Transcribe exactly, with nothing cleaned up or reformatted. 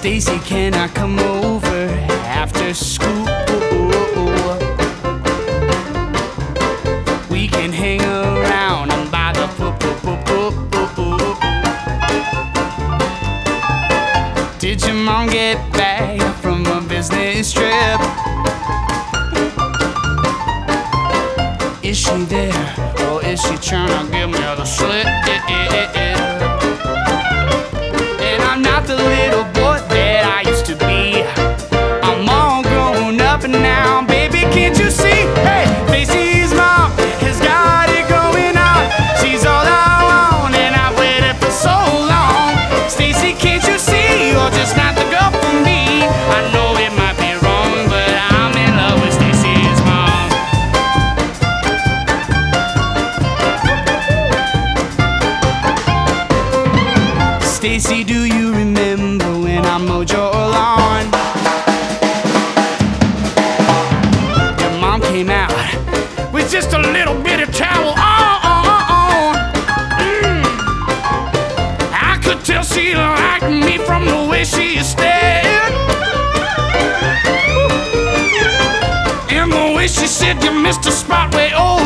Stacy, can I come over after school? We can hang around and buy the pool. Did your mom get back from a business trip? Is she there, or is she trying to give me the slip? And I'm not the little boy that I used to be. I'm all grown up now, baby, can't you see? Hey, Stacy's mom has got it going on. She's all I want, and I've waited for so long. Stacy, can't you see? You're just not the girl for me. I know it might be wrong, but I'm in love with Stacy's mom. Stacy, do you remember when I mowed your lawn? Your mom came out with just a little bit of towel on. Mm. I could tell she liked me from the way she stared, and the way she said you missed a spot way over.